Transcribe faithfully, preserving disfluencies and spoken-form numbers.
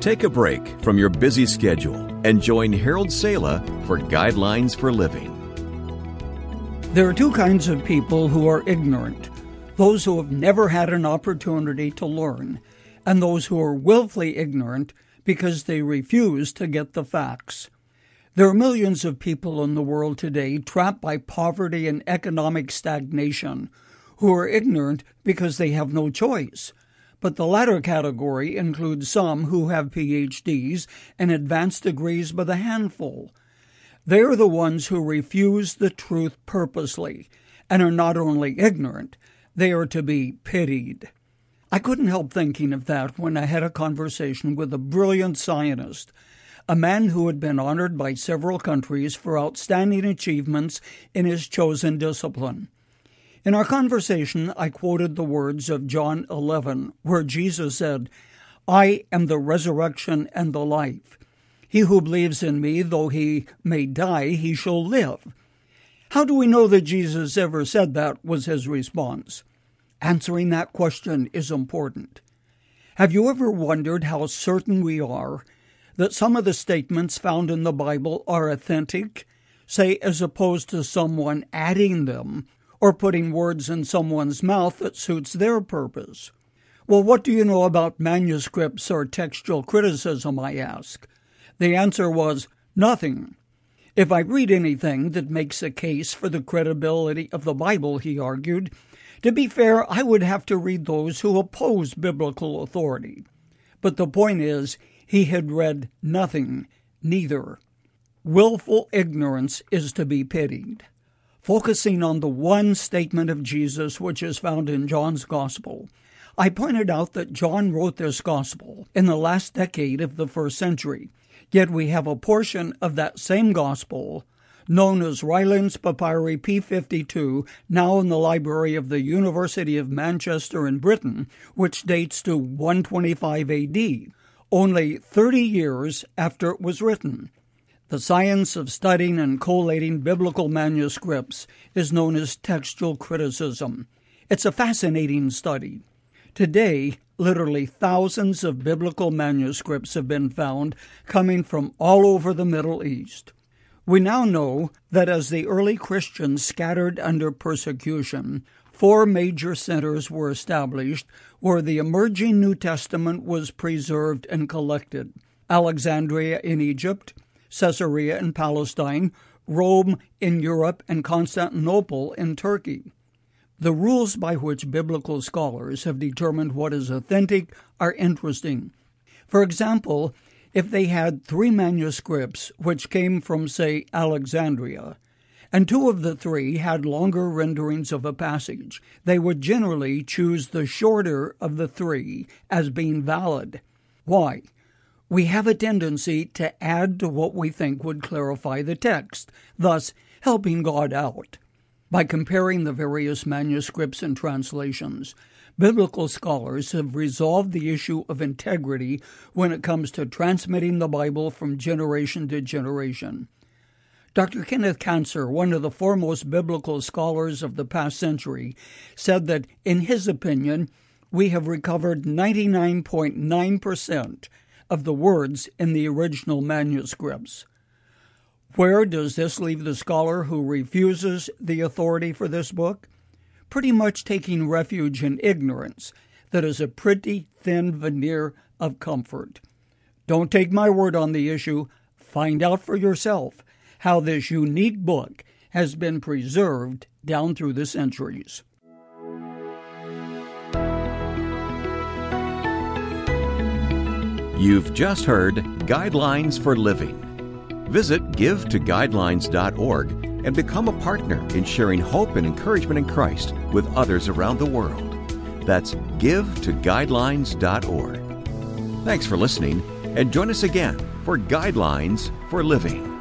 Take a break from your busy schedule and join Harold Sala for Guidelines for Living. There are two kinds of people who are ignorant: those who have never had an opportunity to learn, and those who are willfully ignorant because they refuse to get the facts. There are millions of people in the world today trapped by poverty and economic stagnation who are ignorant because they have no choice. But the latter category includes some who have P H Ds and advanced degrees by the handful. They are the ones who refuse the truth purposely and are not only ignorant, they are to be pitied. I couldn't help thinking of that when I had a conversation with a brilliant scientist, a man who had been honored by several countries for outstanding achievements in his chosen discipline. In our conversation, I quoted the words of John eleven, where Jesus said, "I am the resurrection and the life. He who believes in me, though he may die, he shall live." How do we know that Jesus ever said that? Was his response. Answering that question is important. Have you ever wondered how certain we are that some of the statements found in the Bible are authentic, say, as opposed to someone adding them or putting words in someone's mouth that suits their purpose? Well, what do you know about manuscripts or textual criticism, I ask? The answer was nothing. If I read anything that makes a case for the credibility of the Bible, he argued, to be fair, I would have to read those who oppose biblical authority. But the point is, he had read nothing, neither. Willful ignorance is to be pitied. Focusing on the one statement of Jesus which is found in John's Gospel, I pointed out that John wrote this Gospel in the last decade of the first century, yet we have a portion of that same Gospel, known as Ryland's Papyri P fifty-two, now in the library of the University of Manchester in Britain, which dates to one twenty-five A D, only thirty years after it was written. The science of studying and collating biblical manuscripts is known as textual criticism. It's a fascinating study. Today, literally thousands of biblical manuscripts have been found coming from all over the Middle East. We now know that as the early Christians scattered under persecution, four major centers were established where the emerging New Testament was preserved and collected: Alexandria in Egypt, Caesarea in Palestine, Rome in Europe, and Constantinople in Turkey. The rules by which biblical scholars have determined what is authentic are interesting. For example, if they had three manuscripts which came from, say, Alexandria, and two of the three had longer renderings of a passage, they would generally choose the shorter of the three as being valid. Why? We have a tendency to add to what we think would clarify the text, thus helping God out. By comparing the various manuscripts and translations, biblical scholars have resolved the issue of integrity when it comes to transmitting the Bible from generation to generation. Doctor Kenneth Cancer, one of the foremost biblical scholars of the past century, said that, in his opinion, we have recovered ninety-nine point nine percent of the words in the original manuscripts. Where does this leave the scholar who refuses the authority for this book? Pretty much taking refuge in ignorance that is a pretty thin veneer of comfort. Don't take my word on the issue. Find out for yourself how this unique book has been preserved down through the centuries. You've just heard Guidelines for Living. Visit give to guidelines dot org and become a partner in sharing hope and encouragement in Christ with others around the world. That's give to guidelines dot org. Thanks for listening, and join us again for Guidelines for Living.